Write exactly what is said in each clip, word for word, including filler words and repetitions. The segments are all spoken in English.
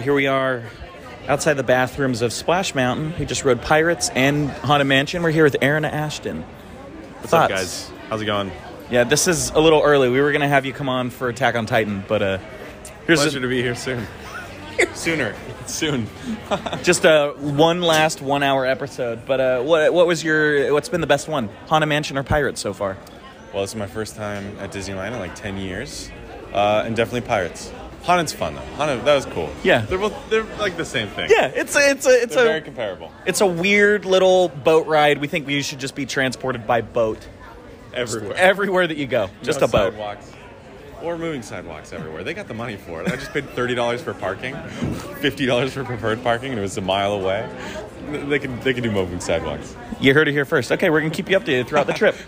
here we are outside the bathrooms of Splash Mountain. We just rode Pirates and Haunted Mansion. We're here with Aaron Ashton. What's Thoughts? up, guys? How's it going? Yeah, this is a little early. We were going to have you come on for Attack on Titan, but uh, here's Pleasure a, to be here soon. Sooner. Soon. just a one last one-hour episode. But uh, what what was your what's been the best one? Haunted Mansion or Pirates so far? Well, this is my first time at Disneyland in like ten years, uh, and definitely Pirates. Haunted's fun though. Haunted, that was cool. Yeah. they're both they're like the same thing. Yeah, it's a it's a it's they're a very comparable. It's a weird little boat ride. We think we should just be transported by boat Everywhere. everywhere that you go. Just No a boat. Sidewalks. Or moving sidewalks everywhere. They got the money for it. I just paid thirty dollars for parking, fifty dollars for preferred parking, and it was a mile away. They can they can do moving sidewalks. You heard it here first. Okay, we're going to keep you updated throughout the trip.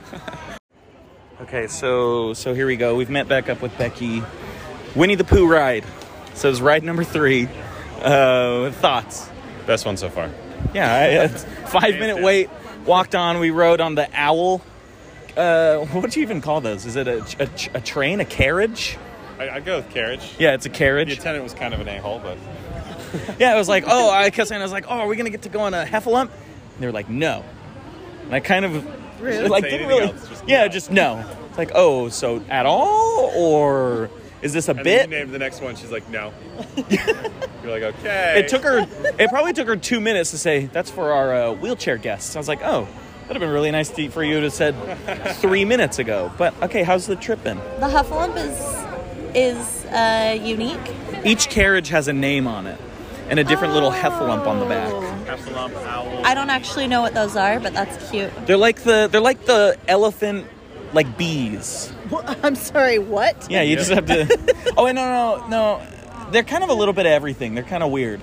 Okay, so so here we go. We've met back up with Becky. Winnie the Pooh ride. So it's ride number three. Uh, thoughts? Best one so far. Yeah, I, it's five minute wait. Walked on. We rode on the Owl. Uh, what do you even call those? Is it a, a, a train? A carriage? I, I'd go with carriage. Yeah, it's a The carriage. attendant was kind of an a-hole, but... Yeah, I was like, oh, I kept saying, I was like, oh, are we going to get to go on a Heffalump? And they were like, no. And I kind of, Really? like, Say didn't anything really, else, just yeah, no. just no. It's like, oh, so at all? Or is this a And bit? then you named the next one, she's like, no. You're like, okay. It took her, it probably took her two minutes to say, that's for our uh, wheelchair guests. I was like, oh, that'd have been really nice to, for you to have said three minutes ago. But, okay, how's the trip been? The Heffalump is is uh, unique. Each carriage has a name on it and a different little Heffalump on the back. Heffalump, owl. I don't actually know what those are, but that's cute. They're like the, they're like the elephant, like bees. I'm sorry, what? Yeah, you just have to... Oh, wait, no, no, no. They're kind of a little bit of everything. They're kind of weird.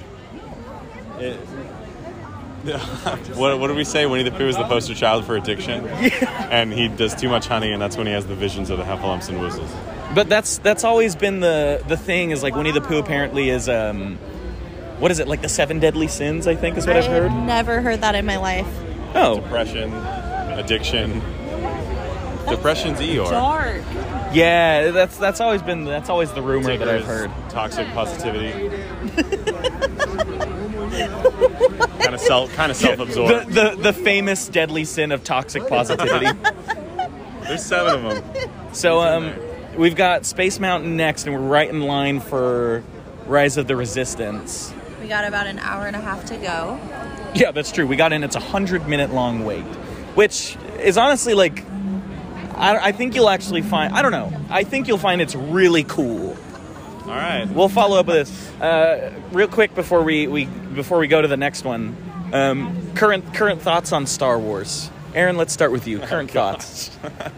It, what, what did we say? Winnie the Pooh is the poster child for addiction. Yeah. And he does too much honey, and that's when he has the visions of the Heffalumps and Woozles. But that's that's always been the, the thing, is like Winnie the Pooh apparently is... um, what is it, like the seven deadly sins, I think is what I've heard? I've never heard that in my life. Oh. Depression, addiction. That's Depression's Eeyore. Dark. Yeah, that's that's always been... That's always the rumor Tigger that I've is heard. Toxic positivity. kind of self, kind of self-absorbed. The, the, the famous deadly sin of toxic positivity. There's seven of them. So um, we've got Space Mountain next, and we're right in line for Rise of the Resistance. We got about an hour and a half to go. Yeah, that's true. We got in. It's a hundred minute long wait, which is honestly like, I, I think you'll actually find. I don't know. I think you'll find it's really cool. All right. We'll follow up with this uh, real quick before we, we before we go to the next one. Um, current current thoughts on Star Wars. Aaron, let's start with you. Current Oh, thoughts.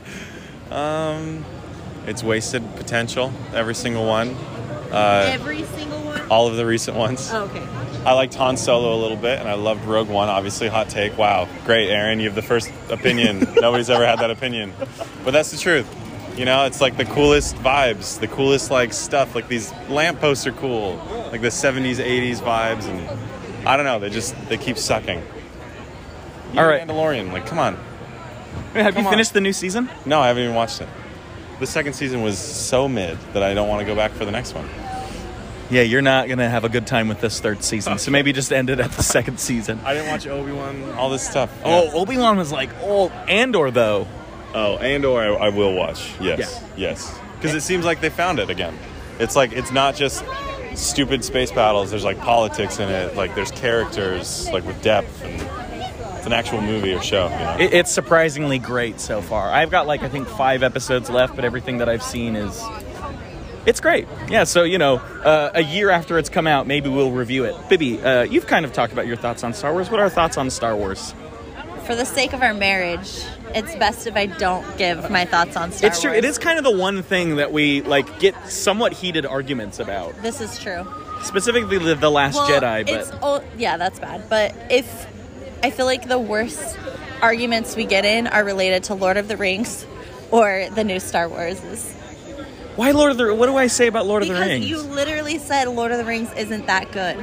um, it's wasted potential. Every single one. Uh, Every single one? all of the recent ones. Oh, okay. I liked Han Solo a little bit, and I loved Rogue One. Obviously, hot take. Wow, great, Aaron. You have the first opinion. Nobody's ever had that opinion, but that's the truth. You know, it's like the coolest vibes, the coolest like stuff. Like these lampposts are cool, like the seventies, eighties vibes, and I don't know. They just they keep sucking. Even All right. Mandalorian. Like, come on. Have Come you on. finished the new season? No, I haven't even watched it. The second season was so mid that I don't want to go back for the next one. Yeah, you're not going to have a good time with this third season, so maybe just end it at the second season. I didn't watch Obi-Wan, all this stuff. Oh, Yeah. Obi-Wan was like, oh, Andor, though. Oh, Andor I, I will watch. Yes, yes. Because it seems like they found it again. It's like, it's not just stupid space battles. There's like politics in it. Like there's characters, like with depth, and it's an actual movie or show. You know? It, it's surprisingly great so far. I've got, like, I think five episodes left, but everything that I've seen is... It's great. Yeah, so, you know, uh, a year after it's come out, maybe we'll review it. Bibby, uh, you've kind of talked about your thoughts on Star Wars. What are our thoughts on Star Wars? For the sake of our marriage, it's best if I don't give my thoughts on Star It's true. Wars. It is kind of the one thing that we, like, get somewhat heated arguments about. This is true. Specifically the, the Last Well, Jedi, it's, but... oh, yeah, that's bad. But if... I feel like the worst arguments we get in are related to Lord of the Rings or the new Star Wars. Why Lord of the... What do I say about Lord Because of the Rings? you literally said Lord of the Rings isn't that good.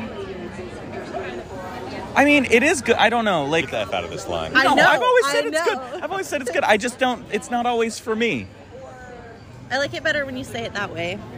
I mean, it is good. I don't know. Like, Get the F out of this line. I no, know, I've always said I it's know. good. I've always said it's good. I just don't... It's not always for me. I like it better when you say it that way.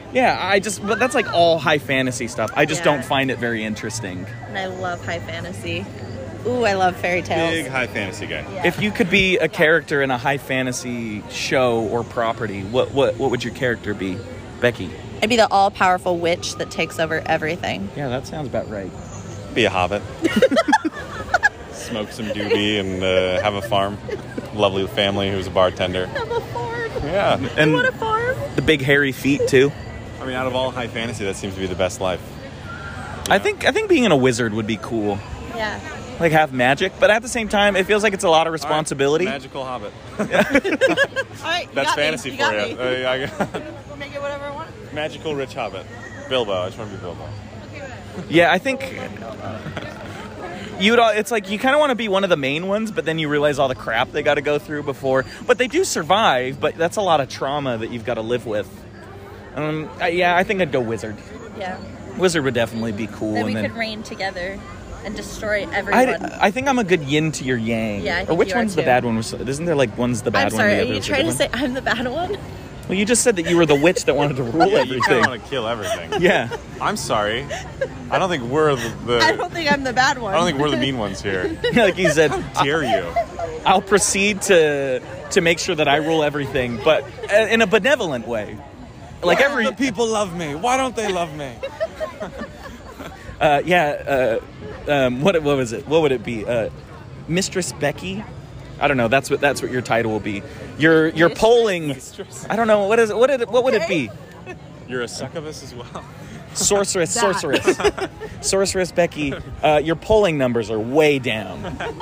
Yeah, I just, but that's like all high fantasy stuff. I just Yeah. don't find it very interesting. And I love high fantasy. Ooh, I love fairy tales. Big high fantasy guy. Yeah. If you could be a character in a high fantasy show or property, what what what would your character be, Becky? I'd be the all-powerful witch that takes over everything. Yeah, that sounds about right. Be a hobbit. Smoke some doobie and uh, have a farm. Lovely family who's a bartender. Have a farm. Yeah. And What a farm. the big hairy feet too. I mean, out of all high fantasy, that seems to be the best life. I think I think being in a wizard would be cool. Yeah. Like have magic, but at the same time, it feels like it's a lot of responsibility. All right, magical hobbit. All right, you That's got me. fantasy You for got you. me. Uh, I got- We'll make it whatever I want. magical rich hobbit. Bilbo. I just want to be Bilbo. Yeah, I think you'd. all- It's like you kind of want to be one of the main ones, but then you realize all the crap they got to go through before. But they do survive. But that's a lot of trauma that you've got to live with. Um, I- yeah, I think I'd go wizard. Yeah. Wizard would definitely be cool. Then we and then could reign together and destroy I, everyone. I think I'm a good yin to your yang. Yeah, I or think which you are one's the too. bad one? Isn't there like one's the bad I'm sorry, one? are the you other's the trying to good say I'm the bad one? one? Well, you just said that you were the witch that wanted to rule Yeah, you kind everything. of want to kill everything. Yeah. I'm sorry. I don't think we're the. the I don't think I'm the bad one. I don't think we're the mean ones here. Like you said, Dare you? I'll proceed to to make sure that I rule everything, but uh, in a benevolent way. Like every people love me. Why don't they love me? uh, yeah, uh, um, what what was it? What would it be? Uh, Mistress Becky? I don't know. That's what that's what your title will be. You're you're polling. I don't know what is it. What did it, what would it be? You're a succubus as well. Sorceress, That. sorceress, sorceress Becky. Uh, your polling numbers are way down.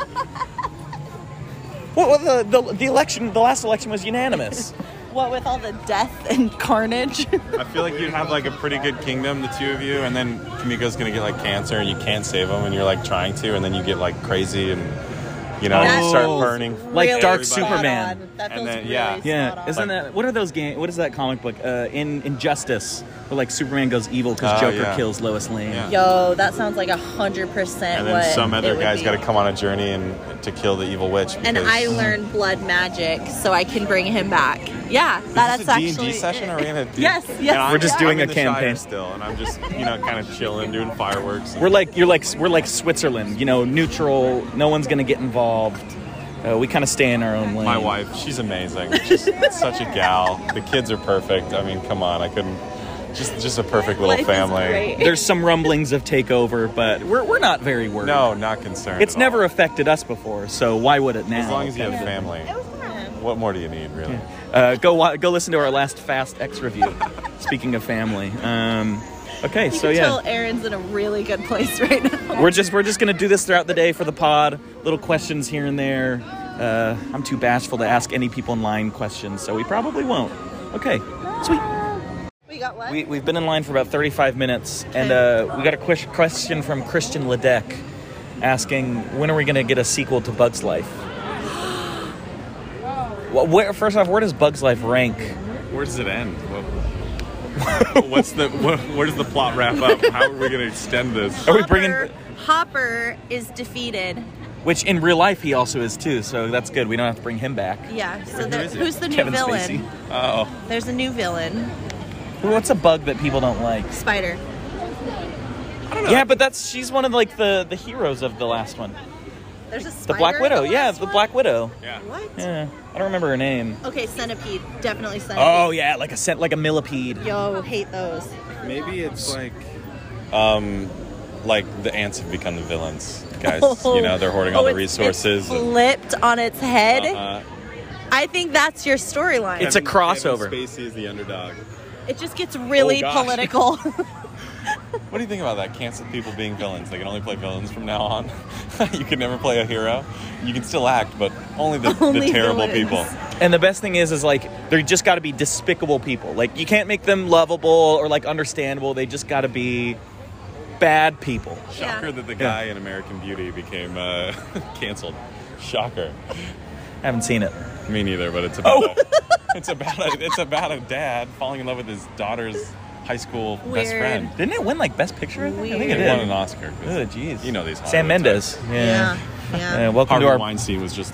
Well, well, the, the the election, the last election was unanimous. What with all the death and carnage? I feel like you'd have like a pretty good kingdom, the two of you, and then Kamiko's gonna get like cancer, and you can't save him, and you're like trying to, and then you get like crazy, and you know, That you start feels burning. like Really Dark spot Superman. on. That And feels then- really yeah. spot Yeah, on. isn't that what are those game? What is that comic book? Uh, in Injustice, where like Superman goes evil because Oh, Joker yeah. kills Lois Lane. Yeah. Yo, that sounds like a hundred percent And what then some it other would guy's be. got to come on a journey and to kill the evil witch. And because- I learned blood magic, so I can bring him back. Yeah, Is that's this a D and actually D session? it. Are we gonna do? Yes, And yes. I'm- We're just doing I'm in a the Shire campaign. still, and I'm just you know kind of chilling, doing fireworks. We're like you're like we're like Switzerland. You know, neutral. No one's gonna get involved. Uh, we kind of stay in our own lane. My wife, she's amazing. Just such a gal. The kids are perfect. I mean, come on, I couldn't. Just just a perfect little Life is family. great. There's some rumblings of takeover, but we're we're not very worried. No, not concerned. It's at never all. affected us before, so why would it now? As long as you have a family. What more do you need, really? Uh, go wa- go listen to our last Fast X review. Speaking of family, um, okay, You so can yeah, tell Aaron's in a really good place right now. we're just we're just gonna do this throughout the day for the pod. Little questions here and there. Uh, I'm too bashful to ask any people in line questions, so we probably won't. Okay, sweet. We got what? We, we've been in line for about thirty-five minutes, and uh, we got a ques- question from Christian Ledeck asking, when are we going to get a sequel to Bug's Life? Well, where, first off, where does Bug's Life rank? Where does it end? What- What's the what, where does the plot wrap up? How are we going to extend this? Are we bringing... Hopper, Hopper is defeated. Which in real life he also is too, so that's good. We don't have to bring him back. Yeah. So Who there, is it? who's the new Kevin villain? Spacey. Oh, There's a new villain. What's a bug that people don't like? Spider. Yeah, but that's she's one of like the, the heroes of the last one. There's a The spider. Black in Widow. the Yeah, last the one? Black Widow. yeah. What? Yeah, I don't remember her name. Okay, centipede. Definitely centipede. Oh yeah, like a scent, like a millipede. Yo, hate those. Maybe it's like, um, like the ants have become the villains, guys. Oh. You know, they're hoarding all Oh, the it's- resources. It's and, flipped on its head. uh-huh. I think that's your storyline. It's a Kevin- crossover. Kevin Spacey is the underdog. It just gets really Oh, gosh. political. What do you think about that? Cancel people being villains. They can only play villains from now on. You can never play a hero. You can still act, but only the, Only the terrible villains. people. And the best thing is, is like they're just got to be despicable people. Like you can't make them lovable or like understandable. They just got to be bad people. Shocker Yeah. that the guy in American Beauty became uh, canceled. Shocker. Haven't seen it. Me neither, but it's about Oh. a, it's about a, it's about a dad falling in love with his daughter's high school best Weird. friend. Didn't it win like Best Picture? I think, I think Weird. it It won did. an Oscar. Oh, jeez. You know these Sam Hollywood Mendes. types. Yeah. yeah. Yeah. Uh, welcome Harvey to our. Weinstein was just like,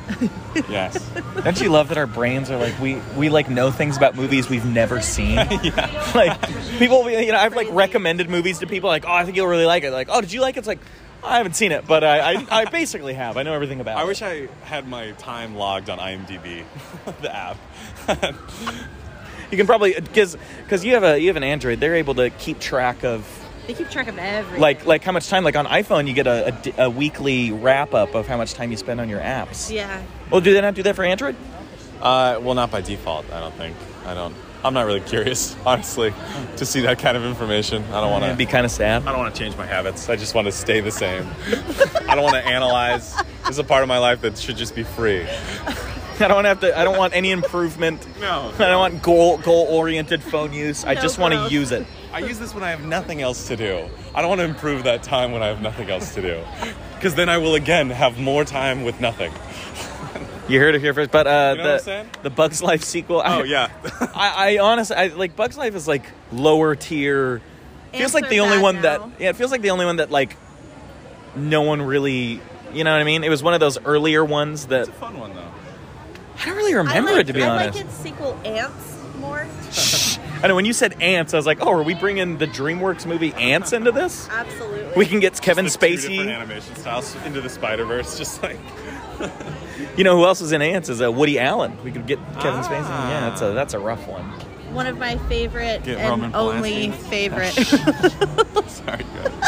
Yes. Don't you love that our brains are like we we like know things about movies we've never seen? Yeah. Like people, you know, I've like recommended movies to people like, oh, I think you'll really like it. Like, oh, did you like it? It's like, I haven't seen it, but I I, I basically have. I know everything about I it. wish I had my time logged on IMDb, the app. You can probably because because you have a you have an Android. They're able to keep track of. They keep track of everything. Like like how much time, like on iPhone, you get a, a, a weekly wrap up of how much time you spend on your apps. Yeah. Well, do they not do that for Android? Uh, well, not by default. I don't think. I don't. I'm not really curious, honestly, to see that kind of information. I don't want It'd to. be kind of sad. I don't want to change my habits. I just want to stay the same. I don't want to analyze. This is a part of my life that should just be free. I don't have to. I don't want any improvement. No. I don't want goal goal oriented phone use. I No just want to growth. use it. I use this when I have nothing else to do. I don't want to improve that time when I have nothing else to do. Because then I will again have more time with nothing. You heard it here first. But uh, You know what I'm the saying? the Bugs Life sequel. I, Oh, yeah. I, I honestly, I like Bugs Life is like lower tier. Feels Ants like are the only bad one now. that yeah. It feels like the only one that like no one really. You know what I mean? It was one of those earlier ones that It's a fun one, though. I don't really remember I like, it to be I honest. like its sequel Ants more. I know when you said Ants, I was like, oh, are we bringing the DreamWorks movie Ants into this? Absolutely. We can get Kevin The two different Spacey. animation styles into the Spider-Verse, just like... You know who else is in Ants is uh, Woody Allen. We could get Kevin Spacey. Ah. Yeah, that's a that's a rough one. One of my favorite Get and Roman only Polanski. favorite. Sorry,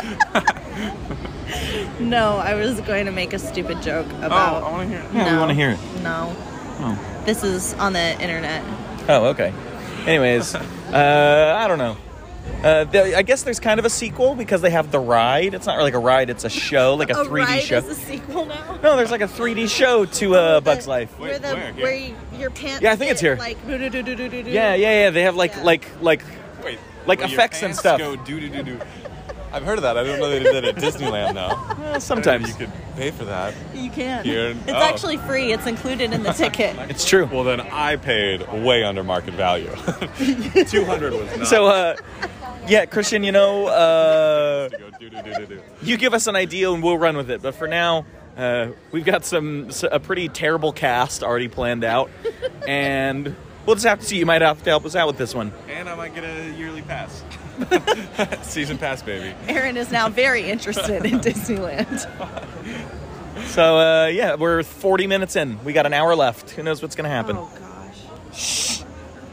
good. No, I was going to make a stupid joke Oh, about. I want to hear it. Yeah, we no, wanna hear it. No. Oh. This is on the internet. Oh, okay. Anyways, uh, I don't know. Uh, the, I guess there's kind of a sequel because they have the ride. It's not really like a ride; it's a show, like a, A three D ride show. is a sequel now. No, there's like a three D show to uh, The- Bugs Life. Where Wait, the where? Here? where you, your pants. Yeah, I think it's get, here. Like do-do-do-do-do-do-do. Yeah, yeah, yeah. They have like Yeah. like like Wait. Like where your effects and pants stuff. Go do do do do. I've heard of that. I didn't know they did that at Disneyland now. uh, sometimes You could pay for that. You can. Here- It's oh. actually free. It's included in the ticket. it's true. Well, then I paid way under market value. two hundred was not. So, uh, yeah, Christian, you know, uh, to go do do do do do. you give us an idea and we'll run with it. But for now, uh, we've got some a pretty terrible cast already planned out, and we'll just have to see. You might have to help us out with this one. And I might get a yearly pass. Season pass, baby. Aaron is now very interested in Disneyland. So, uh, yeah, we're forty minutes in. We got an hour left. Who knows what's going to happen? Oh gosh.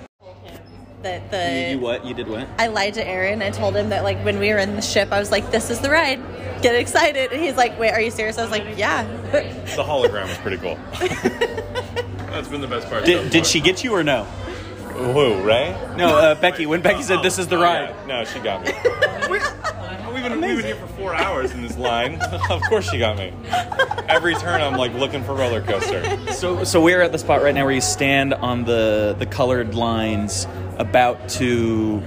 The, the You what? You did what? I lied to Aaron. I told him that like when we were in the ship, I was like, "This is the ride. Get excited!" And he's like, "Wait, are you serious?" I was like, "Yeah." The hologram was pretty cool. That's been the best part. so Did, did far. she get you or no? Who, Ray? No, uh, Becky. When Becky said, "This is the Oh, ride." yeah. No, she got me. We've been, we've been here for four hours in this line. Of course she got me. Every turn I'm like looking for roller coaster. So, so we're at the spot right now where you stand on the the colored lines, about to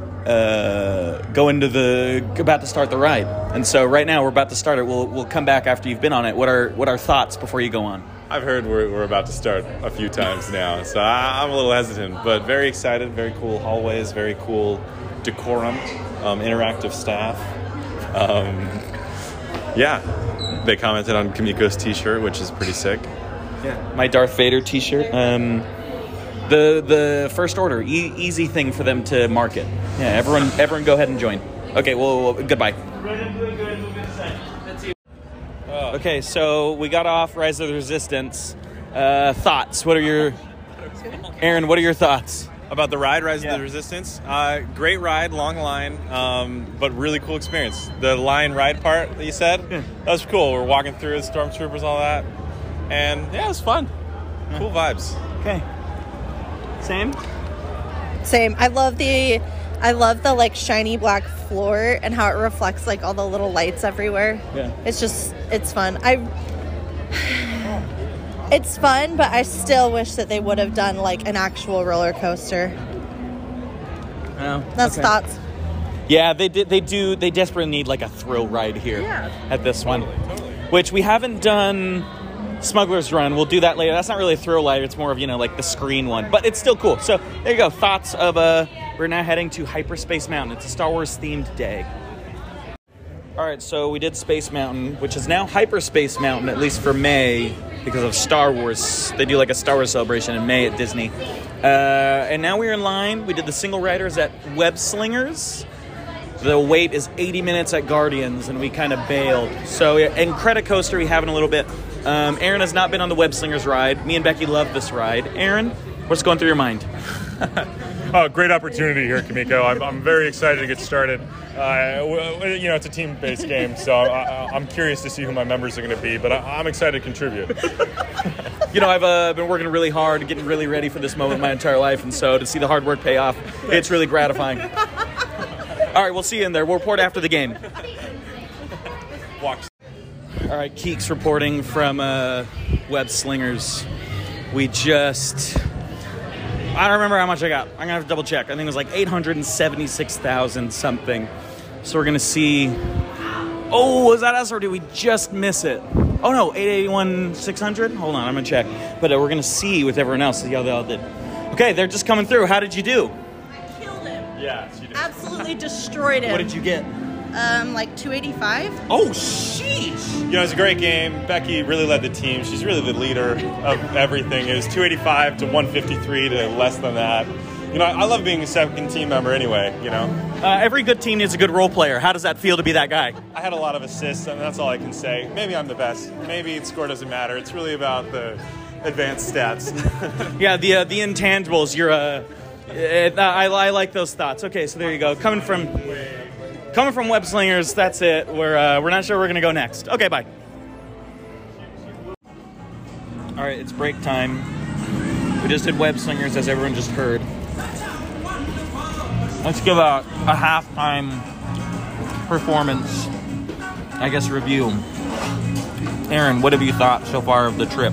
uh, go into the about to start the ride. And so right now we're about to start it. We'll we'll come back after you've been on it. What are what are thoughts before you go on? I've heard we're, we're about to start a few times now, so I, I'm a little hesitant, but very excited. Very cool hallways, very cool decorum, um, interactive staff. Um, yeah, they commented on Kimiko's t-shirt, which is pretty sick. Yeah, my Darth Vader T-shirt. Um, the the First Order, e- easy thing for them to market. Yeah, everyone everyone go ahead and join. Okay, well, well goodbye. Okay, so we got off Rise of the Resistance. Uh, thoughts? What are your Aaron? What are your thoughts? About the ride, Rise Yeah. of the Resistance. Uh, great ride, long line, um, but really cool experience. The line ride part that you said, Yeah. that was cool. We're walking through with stormtroopers, all that. And yeah, it was fun. Cool vibes. Okay. Same. Same. I love the, I love the like shiny black floor and how it reflects like all the little lights everywhere. Yeah. It's just, it's fun. I. It's fun, but I still wish that they would have done like an actual roller coaster. Oh, That's okay. thoughts. Yeah, they did. They do. They desperately need like a thrill ride here Yeah. at this one, Totally. which we haven't done. Smuggler's Run. We'll do that later. That's not really a thrill ride. It's more of, you know, like the screen one, but it's still cool. So there you go. Thoughts of uh, we're now heading to Hyperspace Mountain. It's a Star Wars themed day. All right, so we did Space Mountain, which is now Hyperspace Mountain, at least for May, because of Star Wars. They do like a Star Wars celebration in May at Disney. Uh, and now we're in line. We did the single riders at Web Slingers. The wait is eighty minutes at Guardians, and we kind of bailed. So, yeah, Incredicoaster we have in a little bit. Um, Aaron has not been on the Web Slingers ride. Me and Becky love this ride. Aaron, what's going through your mind? Oh, great opportunity here, Kimiko. I'm, I'm very excited to get started. Uh, you know, it's a team-based game, so I, I'm curious to see who my members are going to be, but I, I'm excited to contribute. You know, I've uh, been working really hard, getting really ready for this moment my entire life, and so to see the hard work pay off, it's really gratifying. All right, we'll see you in there. We'll report after the game. Walks. All right, Keeks reporting from uh, Web Slingers. We just... I don't remember how much I got. I'm going to have to double check. I think it was like eight hundred seventy-six thousand something. So we're going to see... Oh, was that us or did we just miss it? Oh, no, eight eighty-one six hundred? Hold on, I'm going to check. But uh, we're going to see with everyone else, see how they all did. Okay, they're just coming through. How did you do? I killed him. Yeah, she did. Absolutely destroyed him. What did you get? Um, like two eighty-five. Oh, sheesh. You know, it was a great game. Becky really led the team. She's really the leader of everything. It was two eighty-five to one fifty-three to less than that. You know, I love being a second team member anyway, you know. Uh, every good team needs a good role player. How does that feel to be that guy? I had a lot of assists, and that's all I can say. Maybe I'm the best. Maybe the score doesn't matter. It's really about the advanced stats. Yeah, the uh, the intangibles. You're uh, it, I, I like those thoughts. Okay, so there you go. Coming from coming from Web Slingers, that's it. We're uh, we're not sure where we're gonna go next. Okay, bye. All right, it's break time. We just did Web Slingers, as everyone just heard. Let's give a, a halftime performance, I guess, review. Aaron, what have you thought so far of the trip?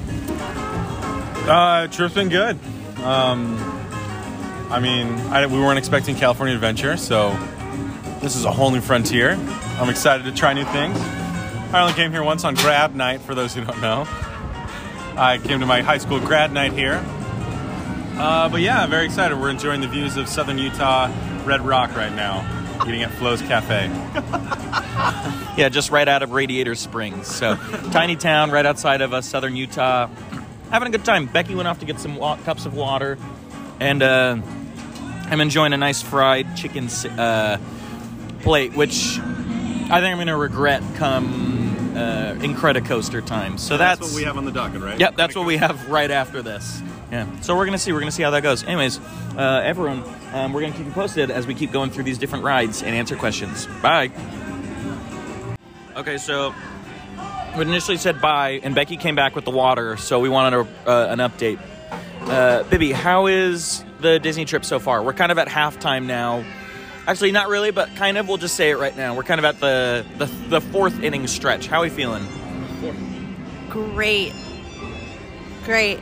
Uh, trip's been good. Um, I mean, I, we weren't expecting California Adventure, so this is a whole new frontier. I'm excited to try new things. I only came here once on grad night, for those who don't know. I came to my high school grad night here. Uh, but yeah, I'm very excited. We're enjoying the views of southern Utah, Red Rock right now, eating at Flo's Cafe. Yeah, just right out of Radiator Springs. So, tiny town right outside of uh, southern Utah. Having a good time. Becky went off to get some wa- cups of water. And uh, I'm enjoying a nice fried chicken uh, plate, which I think I'm going to regret come uh, Incredicoaster time. So that's, that's what we have on the docket, right? Yep, that's what we have right after this. Yeah, so we're going to see. We're going to see how that goes. Anyways, uh, everyone, um, we're going to keep you posted as we keep going through these different rides and answer questions. Bye. Okay, so we initially said bye, and Becky came back with the water, so we wanted a, uh, an update. Uh, Bibby, how is the Disney trip so far? We're kind of at halftime now. Actually, not really, but kind of. We'll just say it right now. We're kind of at the, the, the fourth inning stretch. How are we feeling? Great. Great.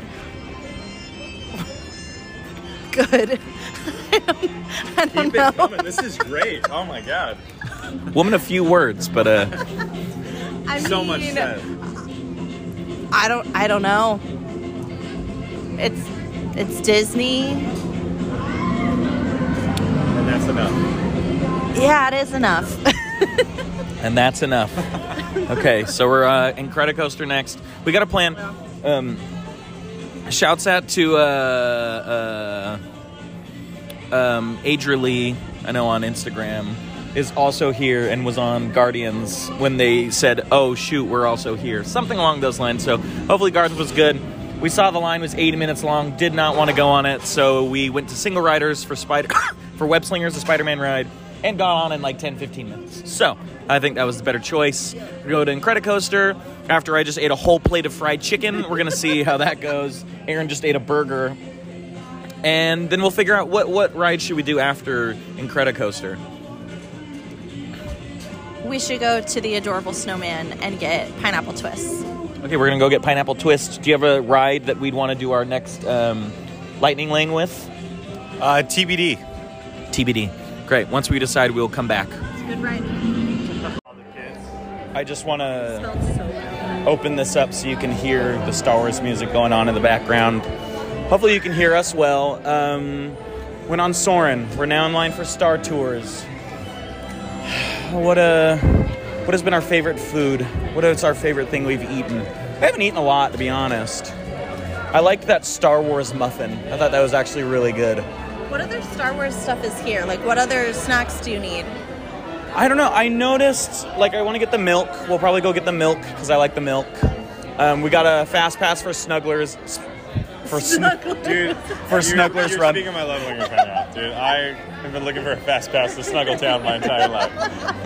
Good. I don't, I don't Keep know. it coming. This is great. Oh my god. Woman of few words, but uh, I So mean, much said. I don't. I don't know. It's it's Disney. And that's enough. Yeah, it is enough. and that's enough. Okay, so we're uh, Incredicoaster next. We got a plan. Um, shouts out to uh, uh, um, Adria Lee, I know on Instagram, is also here and was on Guardians when they said, oh, shoot, we're also here. Something along those lines. So hopefully Guardians was good. We saw the line was eighty minutes long, did not want to go on it, so we went to single riders for Spider for Web Slingers, the Spider-Man ride, and got on in like ten, fifteen minutes. So I think that was the better choice. We go to Incredicoaster. After I just ate a whole plate of fried chicken, we're going to see how that goes. Aaron just ate a burger. And then we'll figure out what, what ride should we do after Incredicoaster. We should go to the Adorable Snowman and get pineapple twists. Okay, we're going to go get Pineapple Twist. Do you have a ride that we'd want to do our next um, Lightning Lane with? Uh, T B D. T B D. Great. Once we decide, we'll come back. It's a good ride. I just want to Smells so loud. open this up so you can hear the Star Wars music going on in the background. Hopefully you can hear us well. Um, went on Soarin'. We're now in line for Star Tours. What a What has been our favorite food? What is our favorite thing we've eaten? I haven't eaten a lot, to be honest. I liked that Star Wars muffin. I thought that was actually really good. What other Star Wars stuff is here? Like, what other snacks do you need? I don't know. I noticed, like, I want to get the milk. We'll probably go get the milk because I like the milk. Um, we got a fast pass for Snugglers. For Snugglers. Dude, for you're, Snugglers you're Run. speaking my love language right now, dude. I have been looking for a fast pass to Snuggletown my entire life.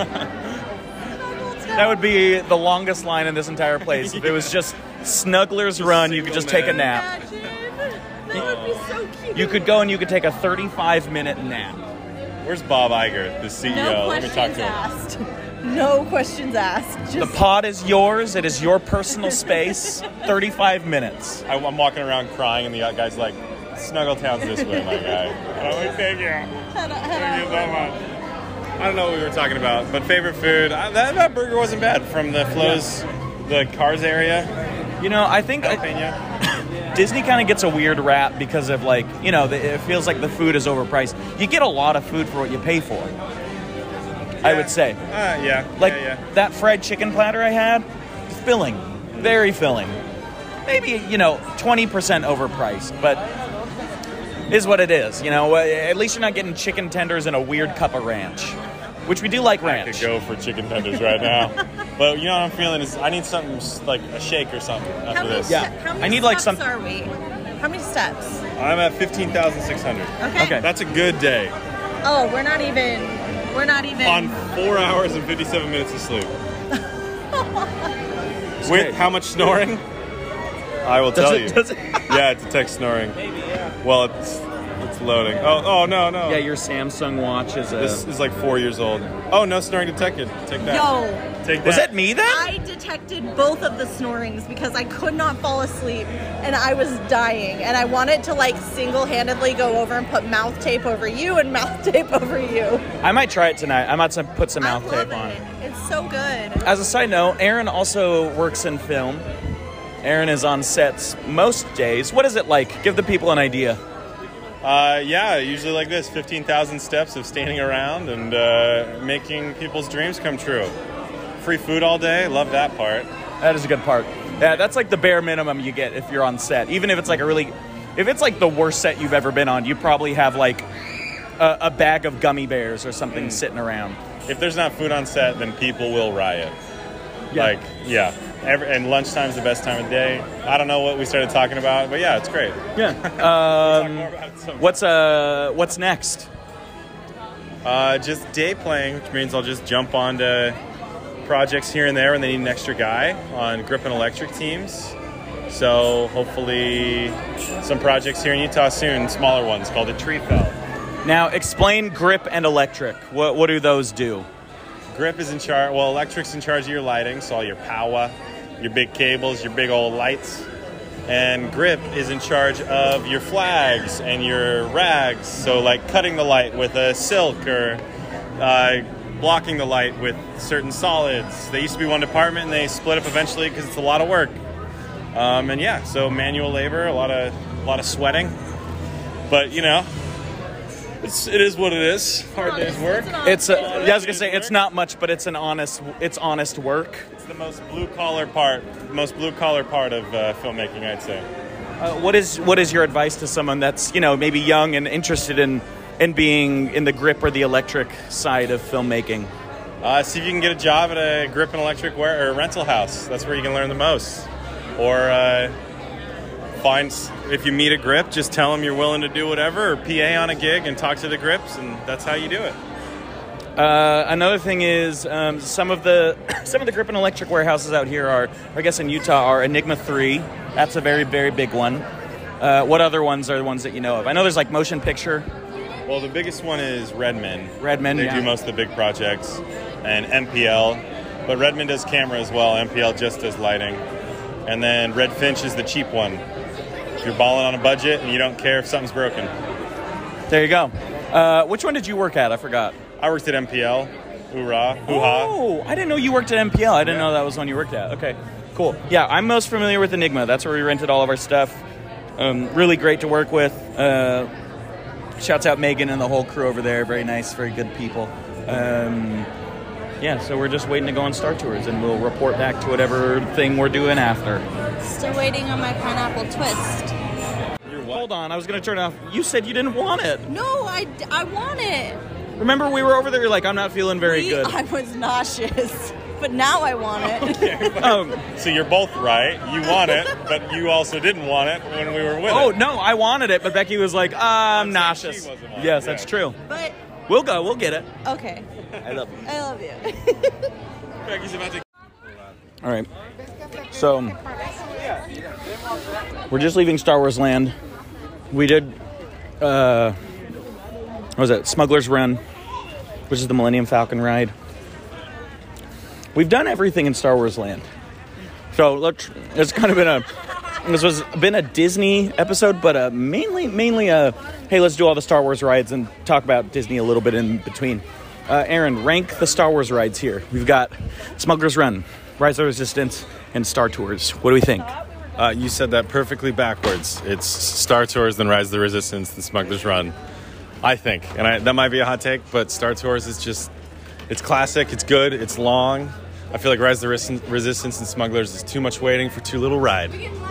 That would be the longest line in this entire place. If it was just Snugglers Run, you could just take a nap. That would be so cute. You could go and you could take a thirty-five minute nap. Where's Bob Iger, the C E O? No Let me talk questions to him. asked. No questions asked. Just The pod is yours. It is your personal space. thirty-five minutes. I, I'm walking around crying, and the guy's like, Snuggletown's this way, my guy. And I'm like, thank you. Head on- head Thank you on so much. I don't know what we were talking about, but favorite food, I, that, that burger wasn't bad from the Flo's, the Cars area. You know, I think I, Jalapeno. Disney kind of gets a weird rap because of, like, you know, the, it feels like the food is overpriced. You get a lot of food for what you pay for, I would say. Uh, yeah. Like, yeah, yeah. that fried chicken platter I had, filling. Very filling. Maybe, you know, twenty percent overpriced, but is what it is. You know, at least you're not getting chicken tenders and a weird cup of ranch, which we do like I ranch. could go for chicken tenders right now. But you know what I'm feeling is I need something s- like a shake or something How after many, this. Yeah. ste- how many I need, like, steps some- are we? How many steps? I'm at fifteen thousand six hundred. Okay. Okay. That's a good day. Oh, we're not even. We're not even. On four hours and fifty-seven minutes of sleep. great. With how much snoring? I will Does tell it- you. does it- Yeah, it's a text snoring. Maybe, yeah. Well, it's it's loading. Oh, oh no, no. Yeah, your Samsung watch is a... This is like four years old. Oh, no snoring detected. Take that. Yo, Take that. Was that me then? I detected both of the snorings because I could not fall asleep and I was dying. And I wanted to, like, single-handedly go over and put mouth tape over you and mouth tape over you. I might try it tonight. I might some- put some mouth I love tape on. it. It's so good. As a side note, Aaron also works in film. Aaron is on sets most days. What is it like? Give the people an idea. Uh, yeah, usually like this, fifteen thousand steps of standing around and uh, making people's dreams come true. Free food all day, love that part. That is a good part. Yeah, that's like the bare minimum you get if you're on set. Even if it's like a really, if it's like the worst set you've ever been on, you probably have like a, a bag of gummy bears or something sitting around. If there's not food on set, then people will riot. Yeah. Like, yeah. Every, and lunchtime's the best time of day. I don't know what we started talking about, but yeah, it's great. Yeah. Talk Um, more about it some- what's uh what's next? Uh, just day playing, which means I'll just jump onto projects here and there when they need an extra guy on grip and electric teams. So hopefully some projects here in Utah soon, smaller ones called a tree fell. Now explain grip and electric. What what do those do? Grip is in charge, well, electric's in charge of your lighting, so all your power, your big cables, your big old lights. And grip is in charge of your flags and your rags, so like cutting the light with a silk or uh, blocking the light with certain solids. They used to be one department and they split up eventually because it's a lot of work. Um, and yeah, so manual labor, a lot of a lot of sweating. But you know, it's, it is what it is. Hard day's work. It's a, yeah, I was gonna say it's not much, but it's an honest it's honest work. It's the most blue collar part, most blue collar part of uh, filmmaking, I'd say. Uh, what is what is your advice to someone that's, you know, maybe young and interested in in being in the grip or the electric side of filmmaking? Uh, see if you can get a job at a grip and electric wear, or rental house. That's where you can learn the most. Or uh, find, if you meet a grip, just tell them you're willing to do whatever, or P A on a gig and talk to the grips, and that's how you do it. Uh, another thing is um, some of the some of the grip and electric warehouses out here are, I guess in Utah, are Enigma three. That's a very, very big one. Uh, what other ones are the ones that you know of? I know there's like motion picture. Well, the biggest one is Redmond. Redmond, They yeah. do most of the big projects. And M P L. But Redmond does camera as well. M P L just does lighting. And then Red Finch is the cheap one. If you're balling on a budget and you don't care if something's broken. There you go. Uh, which one did you work at? I forgot. I worked at M P L. Hoorah. Hoo-ha. Oh, I didn't know you worked at M P L. I didn't Yeah. know that was one you worked at. Okay, cool. Yeah, I'm most familiar with Enigma. That's where we rented all of our stuff. Um, really great to work with. Uh, shouts out Megan and the whole crew over there. Very nice, very good people. Um, yeah, so we're just waiting to go on Star Tours, and we'll report back to whatever thing we're doing after. Still waiting on my pineapple twist. Hold on, I was going to turn it off. You said you didn't want it. No, I, I want it. Remember, we were over there, you're like, I'm not feeling very We- good. I was nauseous, but now I want it. Okay, but- Um, so you're both right. You want it, but you also didn't want it when we were with oh, it. no, I wanted it, but Becky was like, uh, I'm saying nauseous. she wasn't wanting Yes, it, that's yeah. true. But, We'll go, we'll get it. okay. I love you. I love you. Becky's about to. All right. So, we're just leaving Star Wars Land. We did, uh, what was it? Smuggler's Run, which is the Millennium Falcon ride. We've done everything in Star Wars Land. So, let's, it's kind of been a, this was been a Disney episode, but uh, mainly, mainly a, hey, let's do all the Star Wars rides and talk about Disney a little bit in between. Uh, Aaron, rank the Star Wars rides here. We've got Smuggler's Run, Rise of the Resistance, and Star Tours. What do we think? Uh, you said that perfectly backwards. It's Star Tours, then Rise of the Resistance, then Smuggler's Run. I think, and I, that might be a hot take, but Star Tours is just, it's classic, it's good, it's long. I feel like Rise of the Res- Resistance and Smugglers is too much waiting for too little ride.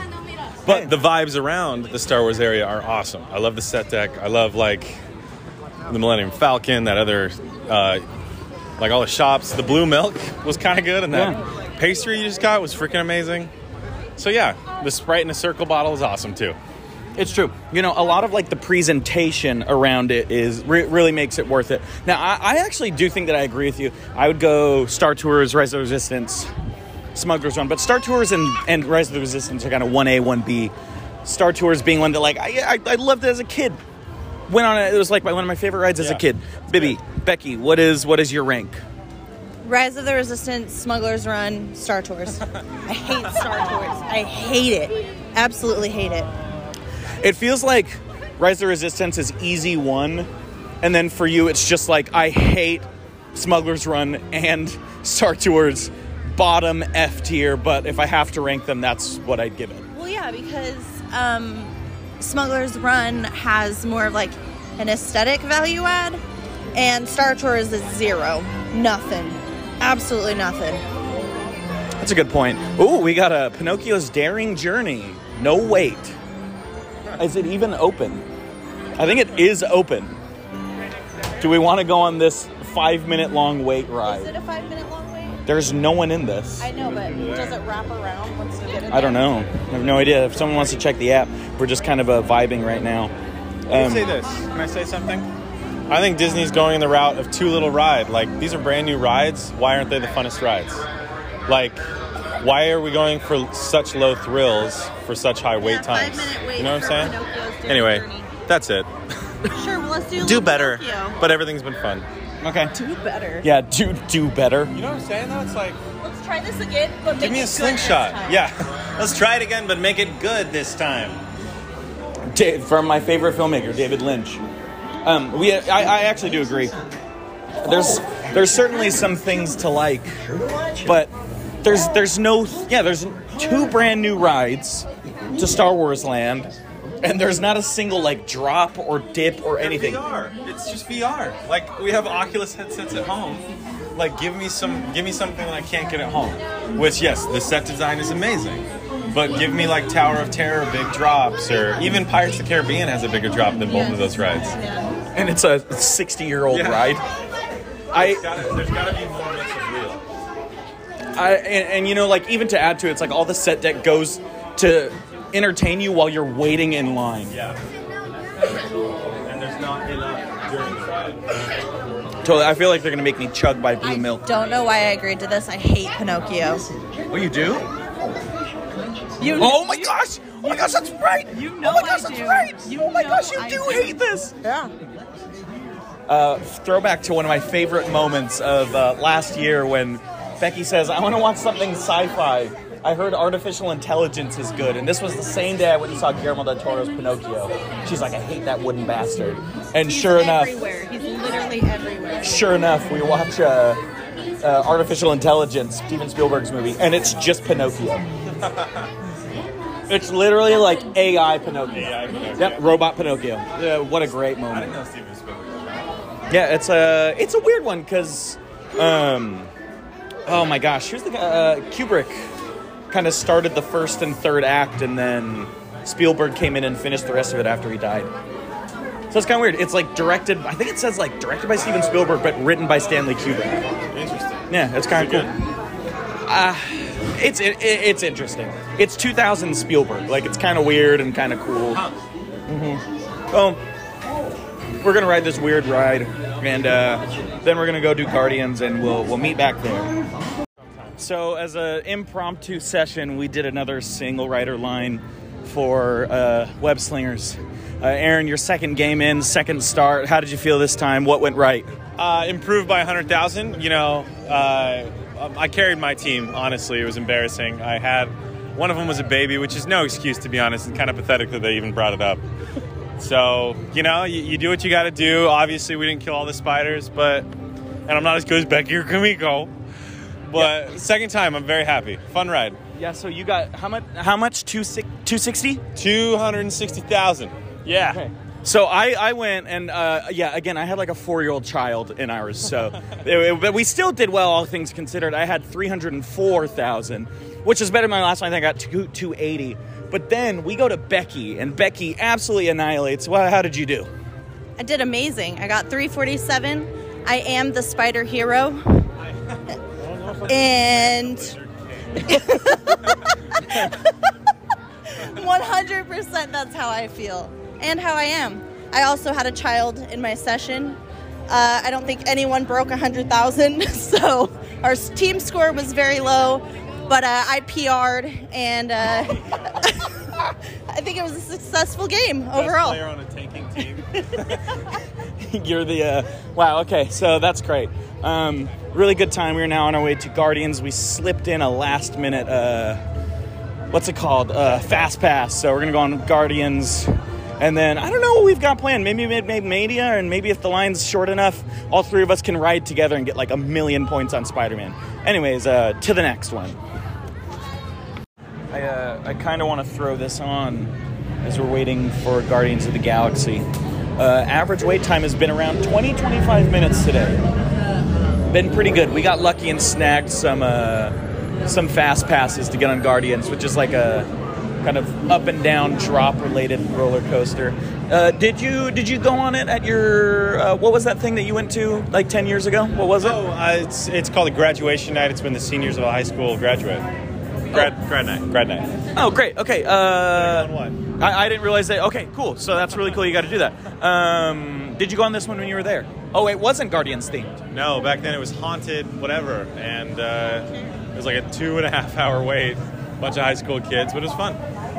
But the vibes around the Star Wars area are awesome. I love the set deck. I love, like, the Millennium Falcon, that other, uh, like all the shops. The blue milk was kind of good, and that Yeah. pastry you just got was freaking amazing. So yeah, the Sprite in a circle bottle is awesome too. It's true. You know, a lot of like the presentation around it is re- really makes it worth it. Now, I, I actually do think that I agree with you. I would go Star Tours, Rise of the Resistance, Smuggler's Run, but Star Tours and, and Rise of the Resistance are kind of one A, one B. Star Tours being one that like I I, I loved it as a kid. Went on it. It was like my, one of my favorite rides as Yeah, a kid. Bibby, Becky, what is what is your rank? Rise of the Resistance, Smuggler's Run, Star Tours. I hate Star Tours. I hate it. Absolutely hate it. It feels like Rise of the Resistance is easy one, and then for you it's just like I hate Smuggler's Run and Star Tours, bottom F tier, but if I have to rank them, that's what I'd give it. Well, yeah, because um, Smuggler's Run has more of like an aesthetic value add, and Star Tours is zero. Nothing. Absolutely nothing. That's a good point. Ooh, we got a Pinocchio's Daring Journey. No wait. Is it even open? I think it is open. Do we want to go on this five minute long wait ride? Is it a five minute long wait? There's no one in this. I know, but does it wrap around once you get in I don't there? know. I have no idea. If someone wants to check the app, we're just kind of uh, vibing right now. Let me say this. Can I say something? I think Disney's going the route of too little ride. Like, these are brand new rides. Why aren't they the funnest rides? Like, why are we going for such low thrills for such high wait Yeah, times? five-minute wait You know what for I'm saying? Pinocchio's Daring Anyway, Journey. that's it. Sure, well, let's do a Do little better. Pinocchio. But everything's been fun. Okay. Do better. Yeah, do do better. You know what I'm saying, though? It's like, Let's try this again, but make give me it a good slingshot. this time. Yeah. Let's try it again, but make it good this time. Da- from my favorite filmmaker, David Lynch. Um, we, I, I actually do agree. There's, there's certainly some things to like, but there's, there's no, yeah, there's two brand new rides to Star Wars Land, and there's not a single like drop or dip or anything. V R. It's just V R. Like, we have Oculus headsets at home. Like, give me some, give me something that I can't get at home. Which, yes, the set design is amazing. But give me like Tower of Terror big drops, or even Pirates of the Caribbean has a bigger drop than both of those rides. And it's a sixty-year-old Yeah. ride. I, Gotta, there's got to be more mix of real. I and, and you know, like even to add to it, it's like all the set deck goes to entertain you while you're waiting in line. Yeah. And there's not enough during the ride. Totally, I feel like they're gonna make me chug by blue I milk. don't know why I agreed to this. I hate Pinocchio. Oh, you do? You, Oh my gosh! Oh my gosh, that's right! You know oh my gosh, I that's do. right! You oh my know gosh, you I do do. hate this! Yeah. Uh, throwback to one of my favorite moments of uh, last year when Becky says, I want to watch something sci-fi. I heard artificial intelligence is good. And this was the same day I went and saw Guillermo del Toro's Pinocchio. She's like, I hate that wooden bastard. And He's sure enough, everywhere. He's literally everywhere. sure enough, we watch uh, uh, Artificial Intelligence, Steven Spielberg's movie, and it's just Pinocchio. It's literally like A I Pinocchio. A I Pinocchio. Yep, robot Pinocchio. Uh, what a great moment. I didn't know Steven Spielberg was that. Yeah, it's a it's a weird one because um, oh my gosh, who's the guy? Uh, Kubrick kind of started the first and third act, and then Spielberg came in and finished the rest of it after he died. So it's kind of weird. It's like directed, I think it says like directed by Steven Spielberg, but written by Stanley Kubrick. Interesting. Yeah, it's kind of cool. Good? Uh, it's it, it's interesting. It's two thousand Spielberg. Like, it's kind of weird and kind of cool. Huh. Mm-hmm. Well, we're gonna ride this weird ride, and uh, then we're gonna go do Guardians, and we'll we'll meet back there. So, as an impromptu session, we did another single rider line for uh, Web Slingers. Uh, Aaron, your second game in, second start. How did you feel this time? What went right? Uh, improved by one hundred thousand. You know, uh, I carried my team, honestly. It was embarrassing. I had, one of them was a baby, which is no excuse, to be honest, and kind of pathetic that they even brought it up. So, you know, you, you do what you got to do. Obviously, we didn't kill all the spiders, but, and I'm not as good as Becky or Kamiko. But yeah. Second time, I'm very happy. Fun ride. Yeah, so you got, how much, how much, two sixty? two hundred sixty thousand. Yeah. Okay. So I, I went and, uh, yeah, again, I had like a four-year-old child in ours, so, it, it, but we still did well, all things considered. I had three hundred four thousand, which is better than my last one. I think I got two eighty. But then we go to Becky, and Becky absolutely annihilates. Well, how did you do? I did amazing. I got three forty-seven. I am the spider hero. And one hundred percent that's how I feel and how I am. I also had a child in my session. Uh, I don't think anyone broke one hundred thousand, so our team score was very low, but uh, I P R'd, and uh, I think it was a successful game overall. Best player on a tanking team. You're the, uh, wow, okay, so that's great. Um, really good time. We are now on our way to Guardians. We slipped in a last minute, uh, what's it called? Uh, fast pass. So we're going to go on Guardians. And then, I don't know what we've got planned. Maybe maybe Mania, and maybe if the line's short enough, all three of us can ride together and get like a million points on Spider-Man. Anyways, uh, to the next one. I, uh, I kind of want to throw this on as we're waiting for Guardians of the Galaxy. Uh, average wait time has been around twenty, twenty-five minutes today. Been pretty good. We got lucky and snagged some uh, some fast passes to get on Guardians, which is like a kind of up and down drop related roller coaster. Uh, did you did you go on it at your uh, what was that thing that you went to like ten years ago? What was it? Oh, uh, it's it's called a graduation night. It's when the seniors of a high school graduate. Grad oh. grad night. Grad night. Oh, great. Okay. Uh, what? I, I didn't realize that. Okay, cool. So that's really cool. You got to do that. Um, did you go on this one when you were there? Oh, it wasn't Guardians themed. No, back then it was haunted, whatever, and uh, it was like a two and a half hour wait. Bunch of high school kids, but it was fun.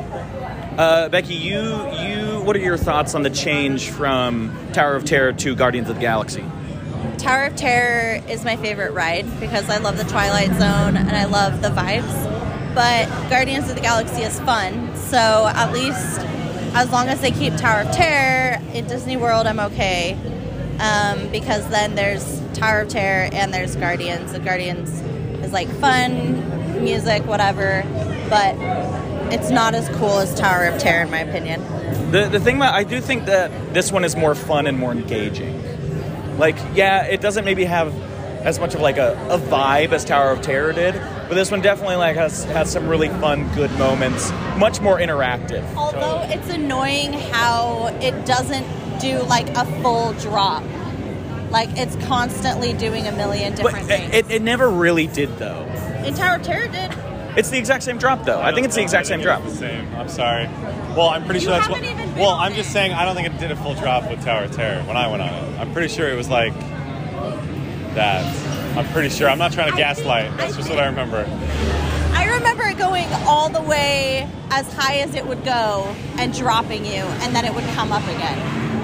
Uh, Becky, you you what are your thoughts on the change from Tower of Terror to Guardians of the Galaxy? Tower of Terror is my favorite ride because I love the Twilight Zone and I love the vibes. But Guardians of the Galaxy is fun, so at least as long as they keep Tower of Terror in Disney World, I'm okay. Um, because then there's Tower of Terror and there's Guardians. The Guardians is like fun, music, whatever, but it's not as cool as Tower of Terror in my opinion. The the thing about I do think that this one is more fun and more engaging. Like, yeah, it doesn't maybe have as much of like a, a vibe as Tower of Terror did, but this one definitely like has has some really fun, good moments, much more interactive. Although it's annoying how it doesn't do like a full drop. Like it's constantly doing a million different but things. It, it never really did though. In Tower of Terror did. It's the exact same drop though. I, I think it's the exact same drop. The same. I'm sorry. Well, I'm pretty You sure that's haven't what. even been Well, on I'm it. just saying I don't think it did a full drop with Tower of Terror when I went on it. I'm pretty sure it was like that. I'm pretty sure. I'm not trying to I gaslight. think- That's I just think- what I remember. I remember it going all the way as high as it would go and dropping you, and then it would come up again.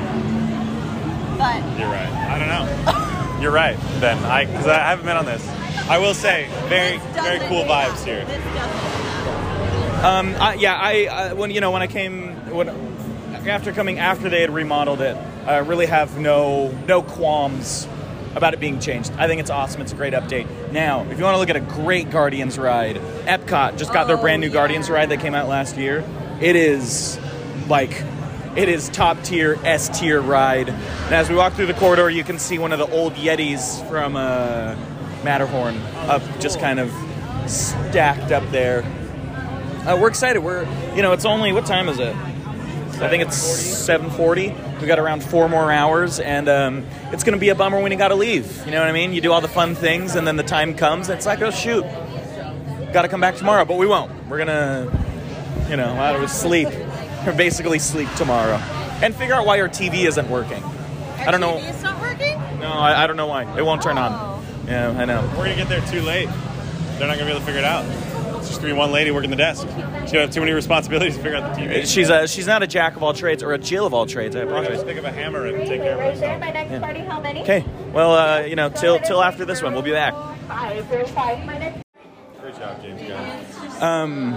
But You're right. I don't know. You're right. Then I because I haven't been on this. I will say very this very doesn't- cool yeah, vibes here. This doesn't. Um, I, yeah, I uh, when you know when I came when after coming after they had remodeled it, I really have no no qualms about it being changed. I think it's awesome. It's a great update. Now, if you want to look at a great Guardians ride, Epcot just got their Oh, brand new yeah. Guardians ride that came out last year. It is like it is top tier S tier ride. And as we walk through the corridor, you can see one of the old Yetis from uh, Matterhorn up, just kind of stacked up there. Uh, we're excited. We're, you know, it's only, what time is it? I think it's seven forty. We got around four more hours, and um, it's going to be a bummer when you got to leave. You know what I mean? You do all the fun things, and then the time comes, and it's like, oh, shoot. Got to come back tomorrow, but we won't. We're going to, you know, I don't know, sleep. Or basically sleep tomorrow. And figure out why our T V isn't working. I don't know. T V is not working? No, I, I don't know why. It won't turn on. Yeah, I know. We're going to get there too late. They're not going to be able to figure it out. It's just going to be one lady working the desk. She's going to have too many responsibilities to figure out the T V. She's a, she's not a jack of all trades or a Jill of all trades. I I'm going apologize. to pick up a hammer and take care of Right there, myself. my next party, how many? Okay. Well, uh, you know, till till after this one, we'll be back. Five for five minutes. Great job, James Gunn. Um,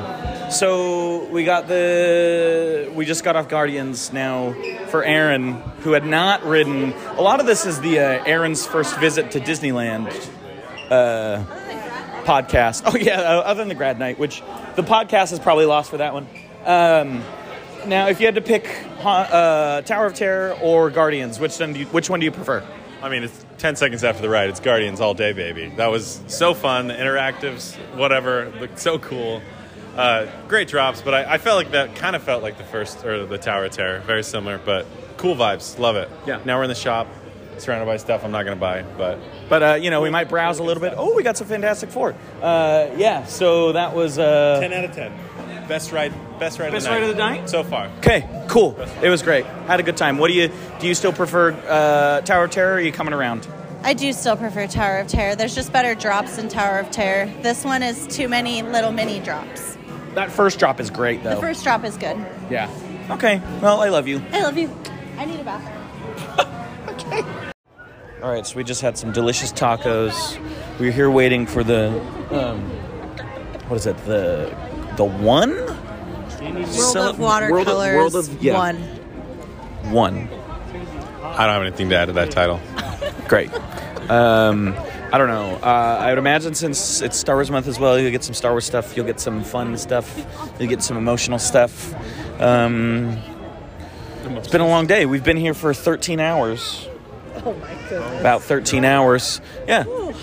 so we got the we just got off Guardians now for Aaron, who had not ridden. A lot of this is the uh, Aaron's first visit to Disneyland uh, podcast. Oh yeah, uh, other than the grad night, which the podcast is probably lost for that one. Um, now, if you had to pick uh, Tower of Terror or Guardians, which one do you, which one do you prefer? I mean, it's ten seconds after the ride. It's Guardians all day, baby. That was so fun. The interactives, whatever, looked so cool. Uh, great drops, but I, I felt like that kind of felt like the first, or the Tower of Terror. Very similar, but cool vibes. Love it. Yeah. Now we're in the shop, surrounded by stuff I'm not going to buy, but... But, uh, you know, we might browse a little bit. Oh, we got some Fantastic Four. Uh, yeah, so that was... Uh, ten out of ten. Best ride, best ride Best of the night. ride of the night? So far. Okay, cool. It was great. Had a good time. What do you... Do you still prefer uh, Tower of Terror, or are you coming around? I do still prefer Tower of Terror. There's just better drops in Tower of Terror. This one is too many little mini drops. That first drop is great, though. The first drop is good. Yeah. Okay, well, I love you. I love you. I need a bathroom. Okay. All right, so we just had some delicious tacos. We're here waiting for the... Um, what is it? The... The one? World Cele- of Watercolors World of, World of, yeah. one. One. I don't have anything to add to that title. Great. Um, I don't know. Uh, I would imagine since it's Star Wars month as well, you'll get some Star Wars stuff. You'll get some fun stuff. You'll get some emotional stuff. Um, it's been a long day. We've been here for thirteen hours. Oh my goodness. About thirteen hours. Yeah.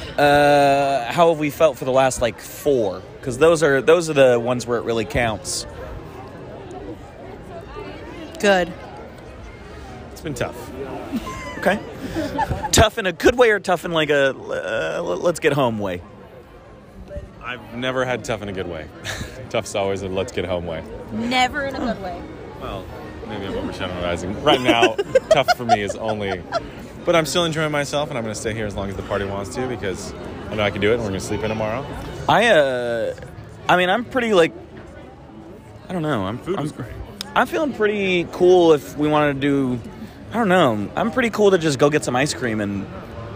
Uh, how have we felt for the last like four? Because those are those are the ones where it really counts. Good. It's been tough. Okay. Tough in a good way or tough in like a uh, let's get home way? I've never had tough in a good way. Tough's always a let's get home way. Never in a good way. Well, maybe I'm overgeneralizing. Right now, tough for me is only... But I'm still enjoying myself, and I'm going to stay here as long as the party wants to, because I know I can do it, and we're going to sleep in tomorrow. I, uh, I mean, I'm pretty, like, I don't know. I'm, Food I'm, was great. I'm feeling pretty cool if we wanted to do, I don't know. I'm pretty cool to just go get some ice cream and,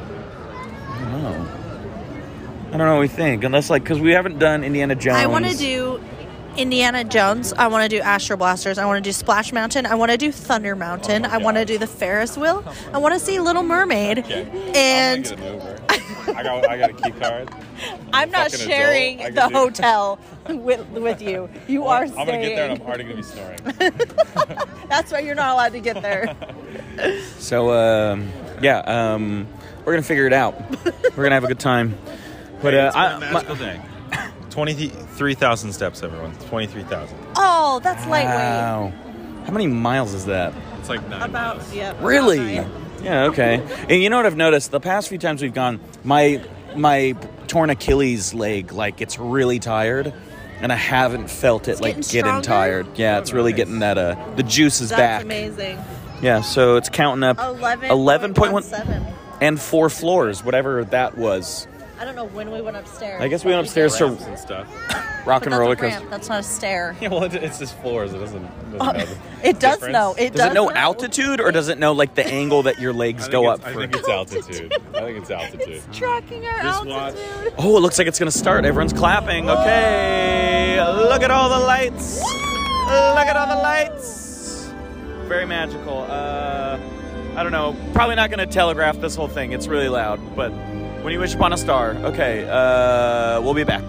I don't know. I don't know what we think. Unless, like, because we haven't done Indiana Jones. I want to do Indiana Jones. I want to do Astro Blasters. I want to do Splash Mountain. I want to do Thunder Mountain. Oh my I want to God. do the Ferris wheel. I want to see Little Mermaid. Okay. And I'm gonna get an Uber. I got, I got a key card. I'm not fucking sharing adult. I the can do- hotel with with you. You are I'm staying. going to get there, and I'm already going to be snoring. That's why you're not allowed to get there. So, um, yeah, um, we're going to figure it out. We're going to have a good time. But, Hey, uh, it's been I, a magical day. twenty-three thousand steps, everyone. twenty-three thousand. Oh, that's lightweight. wow. How many miles is that? It's like nine About miles. yeah. Really? about nine. Yeah, okay. And you know what I've noticed? The past few times we've gone, my my torn Achilles leg, like, it's really tired. And I haven't felt it, It's like, getting getting stronger? tired. Yeah, it's really nice. getting that, uh, the juice is That's back. amazing. Yeah, so it's counting up eleven point one seven. and four floors, whatever that was. I don't know when we went upstairs. I guess we went upstairs to Ramps and stuff. Rock But and that's Roller a ramp. Coaster. That's not a stair. Yeah, well, it, it's just floors. It doesn't, it doesn't Oh, know the it does difference. know. It Does does it know know. altitude, or does it know, like, the angle that your I legs think go it's- up I for? think it's altitude. I think it's altitude. Tracking our Just watch. altitude. Oh, it looks like it's going to start. Everyone's clapping. Okay. Look at all the lights. Look at all the lights. Very magical. Uh, I don't know. Probably not going to telegraph this whole thing. It's really loud. But when you wish upon a star. Okay. Uh, we'll be back.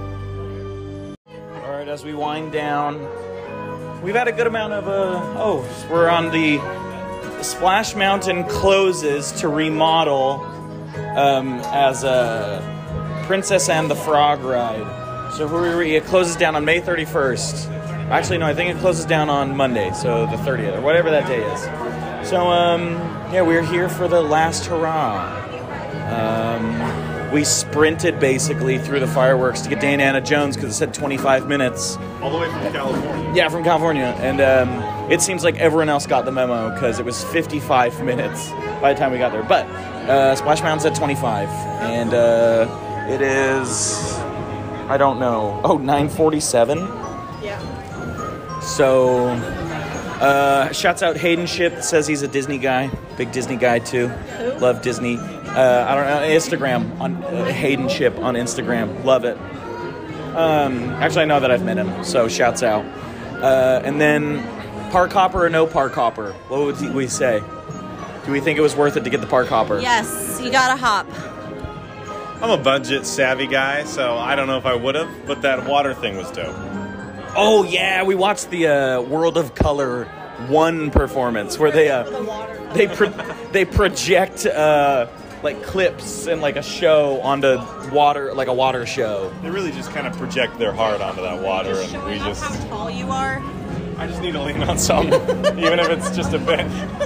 All right. As we wind down, we've had a good amount of... Uh, oh, we're on the Splash Mountain closes to remodel um, as a... Princess and the Frog ride. So we, it closes down on May thirty-first. Actually, no, I think it closes down on Monday, so the thirtieth, or whatever that day is. So, um, yeah, we're here for the last hurrah. Um, we sprinted, basically, through the fireworks to get to Indiana Jones, because it said twenty-five minutes. All the way from California. Yeah, from California. And um, it seems like everyone else got the memo, because it was fifty-five minutes by the time we got there. But uh, Splash Mountain's at twenty-five, and uh, it is, I don't know, oh, nine forty-seven? Yeah. So, uh, shouts out Hayden Ship, says he's a Disney guy. Big Disney guy, too. Love Disney. Uh, I don't know, Instagram, on uh, Hayden Ship on Instagram. Love it. Um, actually, I know that I've met him, so shouts out. Uh, and then, park hopper or no park hopper? What would we say? Do we think it was worth it to get the park hopper? Yes, you gotta hop. I'm a budget savvy guy, so I don't know if I would have, but that water thing was dope. Oh, yeah, we watched the uh, World of Color one performance where they uh, they pro- they project uh, like clips and like a show onto water, like a water show. They really just kind of project their heart onto that water, and we just... How tall you are? I just need to lean on something, even if it's just a bit.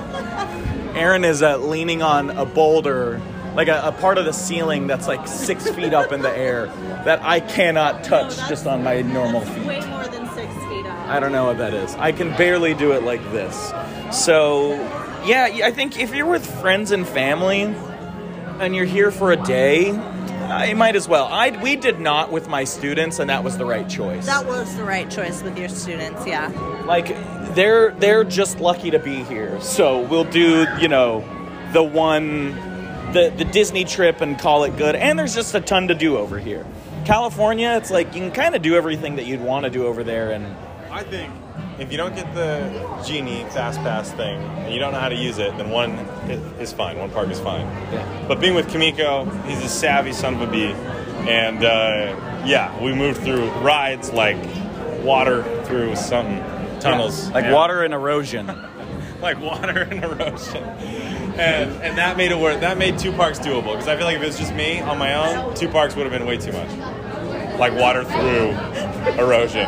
Aaron is uh, leaning on a boulder, like a, a part of the ceiling that's like six feet up in the air that I cannot touch No, just on my normal feet. Way more than six feet up. I don't know what that is. I can barely do it like this. So, yeah, I think if you're with friends and family and you're here for a day, I might as well. I we did not with my students, and that was the right choice. That was the right choice with your students, yeah. Like, they're they're just lucky to be here. So we'll do, you know, the one, the, the Disney trip and call it good. And there's just a ton to do over here. California, it's like you can kind of do everything that you'd want to do over there. And I think if you don't get the Genie Fast Pass thing and you don't know how to use it, then one is fine. One park is fine. Yeah. But being with Kimiko, he's a savvy son of a bee. And, uh, yeah, we moved through rides like water through some tunnels. Yeah, like and- water and erosion. like water and erosion. And and that made it work. That made two parks doable. Because I feel like if it was just me on my own, two parks would have been way too much. Like water through erosion.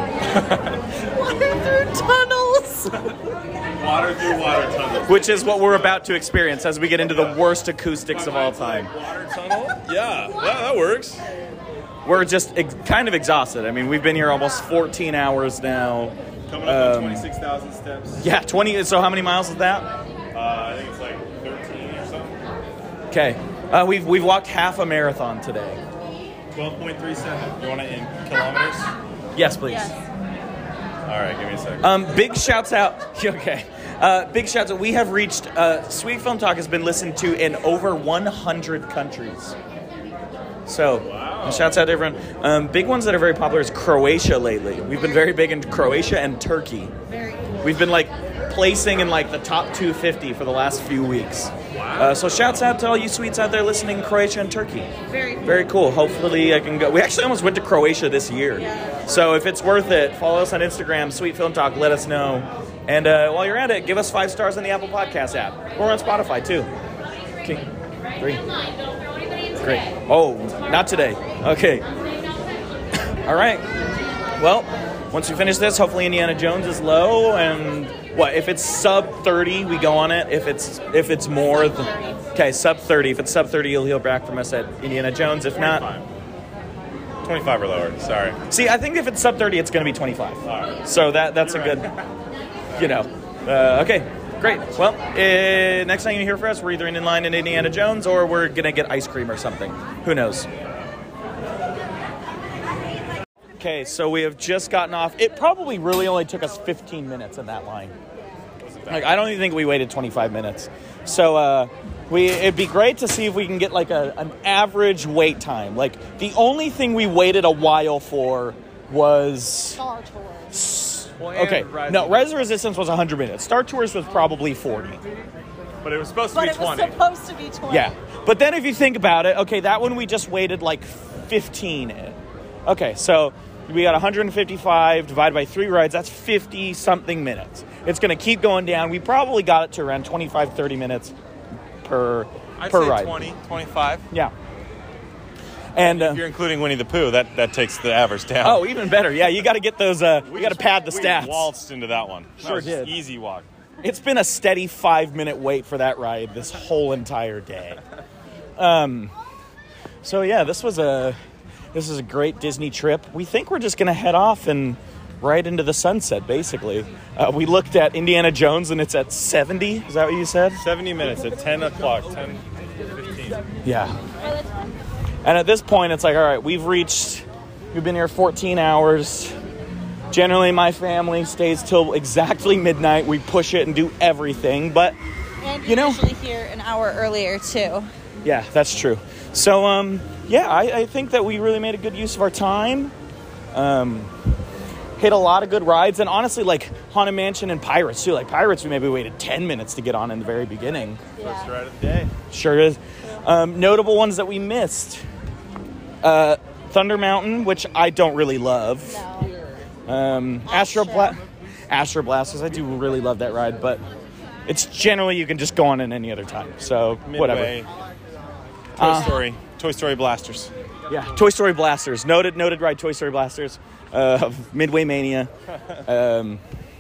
Water through tunnels. Water through water tunnels. Which is what we're about to experience as we get into the worst acoustics of all time. Water tunnel? Yeah, yeah, that works. We're just ex- kind of exhausted. I mean, we've been here almost fourteen hours now. Coming up Um, on twenty-six thousand steps. Yeah, twenty. So how many miles is that? Uh, I think it's like thirteen or something. Okay. Uh, we've we've walked half a marathon today. twelve point three seven. You want it in kilometers? Yes, please. Yes. All right, give me a second. Um, big shouts out. Okay. Uh, big shouts out. We have reached. Uh, Sweet Film Talk has been listened to in over one hundred countries. So, Wow. shouts out to everyone. Um, big ones that are very popular is Croatia lately. We've been very big in Croatia and Turkey. Very cool. We've been like placing in like the top two fifty for the last few weeks. Uh, so shouts out to all you sweets out there listening in Croatia and Turkey. Very cool. Very cool. Hopefully I can go. We actually almost went to Croatia this year. Yeah. So if it's worth it, follow us on Instagram, Sweet Film Talk. Let us know. And uh, while you're at it, give us five stars on the Apple Podcast app. Or on Spotify too. Okay. Three. Great. Oh, not today. Okay. All right. Well, once we finish this, hopefully Indiana Jones is low, and what if it's sub thirty, we go on it. If it's if it's more, th- okay, sub thirty. If it's sub thirty, you'll hear back from us at Indiana Jones. If not, twenty-five or lower. Sorry. see, I think if it's sub thirty, it's going to be twenty-five. All right. So that that's You're a good, you know. Uh, okay, great. Well, uh, next time you hear from us, we're either in line in Indiana Jones or we're going to get ice cream or something. Who knows? Okay, so we have just gotten off. It probably really only took us fifteen minutes in that line. Like, I don't even think we waited twenty-five minutes. So uh, we it'd be great to see if we can get like a an average wait time. Like the only thing we waited a while for was Star Tours. okay. No, Rise of Resistance was one hundred minutes. Star Tours was probably forty. But it was supposed to But be it was twenty. supposed to be twenty. Yeah. But then if you think about it, okay, that one we just waited like fifteen in. Okay, so we got one hundred fifty-five divided by three rides. That's fifty something minutes. It's going to keep going down. We probably got it to around twenty-five, thirty minutes per I'd per say ride. twenty, twenty-five. Yeah. And uh, If you're including Winnie the Pooh, that, that takes the average down. oh, even better. Yeah, you got to get those. Uh, we got to pad the we stats. waltzed into that one. That Sure was did. Easy walk. It's been a steady five minute wait for that ride this whole entire day. Um, so yeah, this was a this is a great Disney trip. We think we're just gonna head off and right into the sunset. Basically, uh, we looked at Indiana Jones and it's at seventy. Is that what you said? seventy minutes at ten o'clock, ten fifteen. Yeah. And at this point, it's like, all right, we've reached. We've been here fourteen hours. Generally, my family stays till exactly midnight. We push it and do everything, but And You know- usually here an hour earlier too. yeah, that's true. So, um, yeah, I, I think that we really made a good use of our time. Um, hit a lot of good rides, and honestly, like Haunted Mansion and Pirates too. Like Pirates, we maybe waited ten minutes to get on in the very beginning. First ride of the day. Sure is. Um, notable ones that we missed: uh, Thunder Mountain, which I don't really love. No. Um, Astro Blast, Astro Blasters. I do really love that ride, but it's generally you can just go on at any other time. So whatever. Midway. Toy Story. Toy Story Blasters. Yeah, Toy Story Blasters. Noted, noted ride. Toy Story Blasters. Uh, Midway Mania. Um,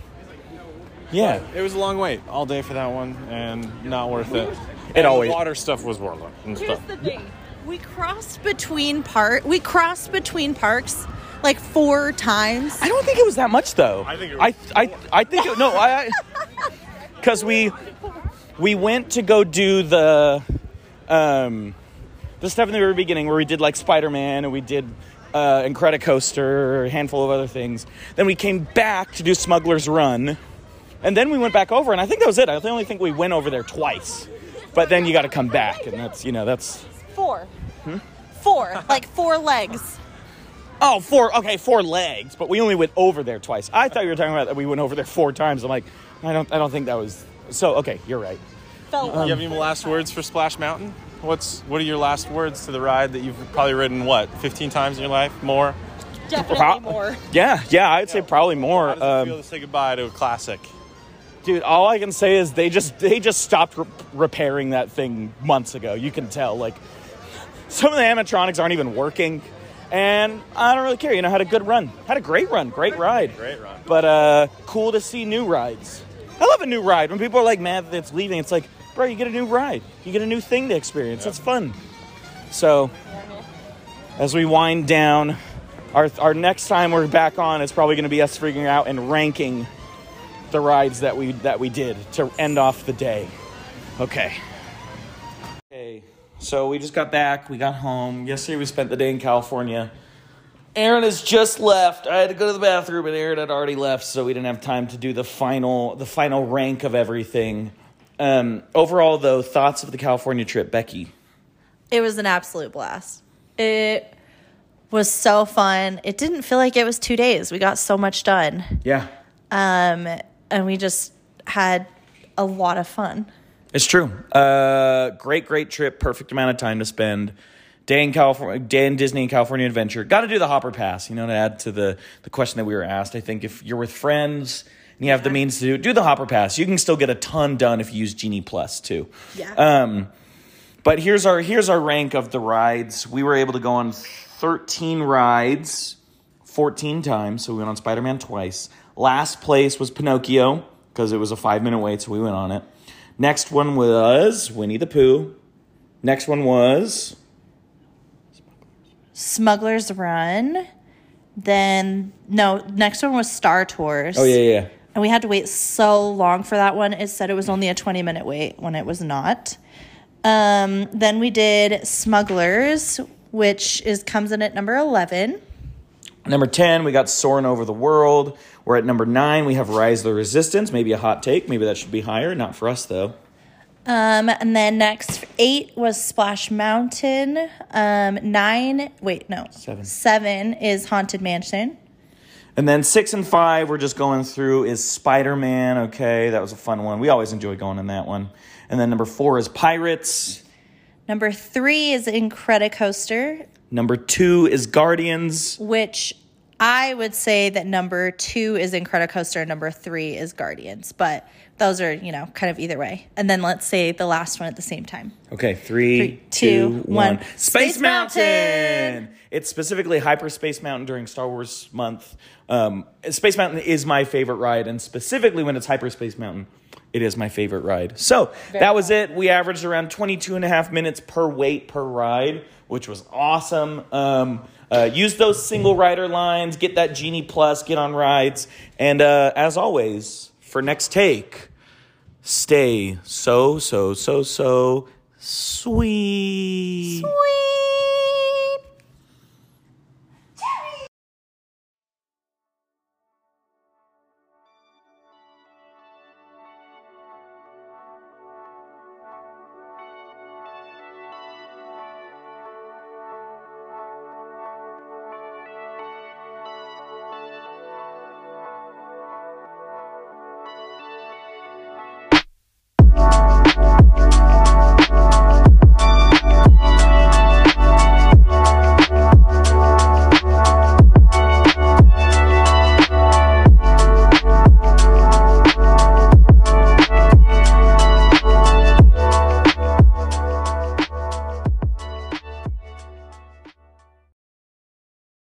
yeah, It was a long wait all day for that one, and not worth it. It And always- the water stuff was worth it and Here's stuff. the thing. We crossed between park. We crossed between parks like four times. I don't think it was that much though. I think it I was I, I think it, no. I because we we went to go do the um the stuff in the very beginning where we did like Spider-Man and we did uh, Incredicoaster, a handful of other things. Then we came back to do Smuggler's Run, and then we went back over, and I think that was it. I only think we went over there twice, but then you got to come back, and that's you know that's Four. Four. Like four legs. oh four okay four legs, but we only went over there twice. I thought you were talking about that we went over there four times. I'm like I don't I don't think that was so. Okay, you're right. Felt you have any last words for Splash Mountain? What's what are your last words to the ride that you've probably ridden what fifteen times in your life? More? definitely Pro- more. Yeah, yeah, I'd say probably more. How does it Um, feel to say goodbye to a classic? Dude, all I can say is they just they just stopped re- repairing that thing months ago. You can tell, like, some of the animatronics aren't even working, and I don't really care. You know, had a good run, had a great run, great ride, Great run. but uh, cool to see new rides. I love a new ride. When people are like mad that it's leaving, it's like, bro, you get a new ride, you get a new thing to experience. It's fun. So, as we wind down, our our next time we're back on, it's probably going to be us figuring out and ranking the rides that we that we did to end off the day. Okay. Okay. So we just got back. We got home. Yesterday we spent the day in California. Aaron has just left. I had to go to the bathroom, and Aaron had already left, so we didn't have time to do the final the final rank of everything. Um, overall, though, thoughts of the California trip, Becky? It was an absolute blast. It was so fun. It didn't feel like it was two days. We got so much done. Yeah. Um, and we just had a lot of fun. It's true. Uh, great, great trip. Perfect amount of time to spend. Day in California, day in Disney and California Adventure. Got to do the Hopper Pass, you know, to add to the, the question that we were asked. I think if you're with friends and you have the means to do, do the Hopper Pass. You can still get a ton done if you use Genie Plus too. Yeah. Um, but here's our here's our rank of the rides. We were able to go on thirteen rides, fourteen times. So we went on Spider-Man twice. Last place was Pinocchio because it was a five minute wait, so we went on it. Next one was Winnie the Pooh. Next one was Smuggler's Run. Then, no, next one was Star Tours. oh yeah yeah. yeah. And we had to wait so long for that one. It said it was only a twenty minute wait when it was not. Um, then we did Smugglers, which is comes in at number eleven. Number ten, we got Soarin' Over the World. We're at number nine. We have Rise of the Resistance. Maybe a hot take. Maybe that should be higher. Not for us, though. Um, and then next, eight was Splash Mountain. Um, nine, wait, no. Seven. Seven is Haunted Mansion. And then six and five, we're just going through, is Spider-Man. Okay, that was a fun one. We always enjoy going in that one. And then number four is Pirates. Number three is Incredicoaster, Number two is Guardians. which I would say that number two is Incredicoaster and number three is Guardians, but those are, you know, kind of either way. And then let's say the last one at the same time. Okay, three, Three, two, two, one. one. Space, Space Mountain. Mountain. It's specifically Hyperspace Mountain during Star Wars month. Um, Space Mountain is my favorite ride, and specifically when it's Hyperspace Mountain, it is my favorite ride. So that was it. We averaged around twenty-two and a half minutes per wait per ride, which was awesome. Um, uh, use those single rider lines, get that Genie Plus, get on rides. And uh, as always, for next take, stay so, so, so, so sweet. Sweet.